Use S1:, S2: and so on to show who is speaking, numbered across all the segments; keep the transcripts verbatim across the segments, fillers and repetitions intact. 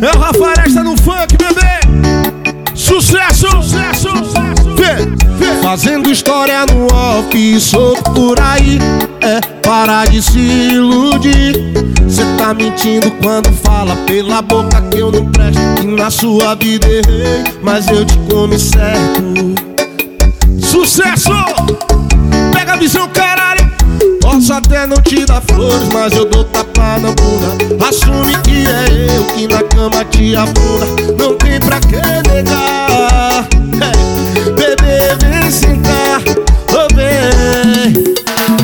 S1: É o Rafaresta no funk, bebê. Sucesso, sucesso, sucesso. Vê, vê. Fazendo história no off, solto por aí. É, para de se iludir. Cê tá mentindo quando fala pela boca que eu não presto, que na sua vida errei, mas eu te comi certo. Sucesso! Pega a visão, caralho. Posso até não te dar flores, mas eu dou tapa na bunda. Assume que é eu que na cama te afunda. Não tem pra que negar. Hey, bebê, vem sentar, oh, vem.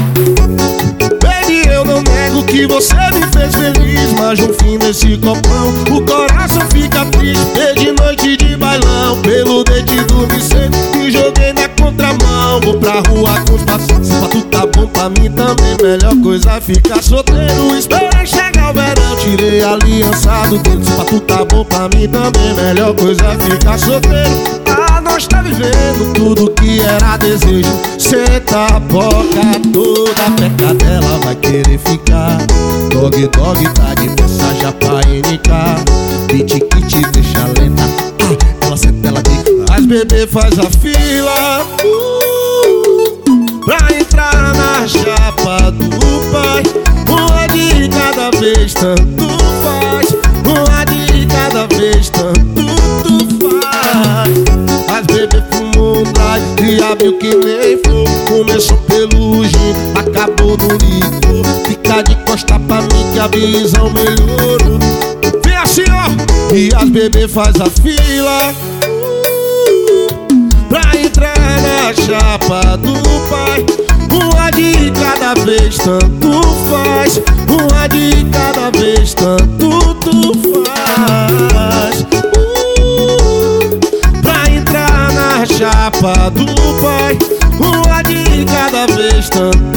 S1: Baby, eu não nego que você me fez feliz, mas no fim desse copão o coração fica triste. E de noite de bailão, pelo dente dormi cedo, me joguei na contramão. Vou pra rua com os parceiros, se pra tu tá bom pra mim também, melhor coisa é ficar solteiro. Esperei chegar o verão, tirei a aliança do dedo. Se pra tu tá bom pra mim também, melhor coisa é ficar solteiro. Ah, nós tá vivendo tudo que era desejo. Senta a boca toda, a peca dela vai querer ficar. Dog, dog, tag, peça já pra N K. Beat que te deixa lenta. Ah, ela senta, ela diz. Mas bebê faz a fila uh, pra entrar na chapa do pai. Uma de cada vez, tanto faz. Uma de cada vez, tanto tu faz. Mas bebê fumou um drive e abriu que nem fogo. Começou pelo gin, acabou no licor. Fica de costa pra mim que a visão melhorou. Vem assim, ó. E as bebê faz a fila pra entrar na chapa do pai. Uma de cada vez, tanto faz. Uma de cada vez, tanto tu faz. uh, Pra entrar na chapa do pai. Uma de cada vez, tanto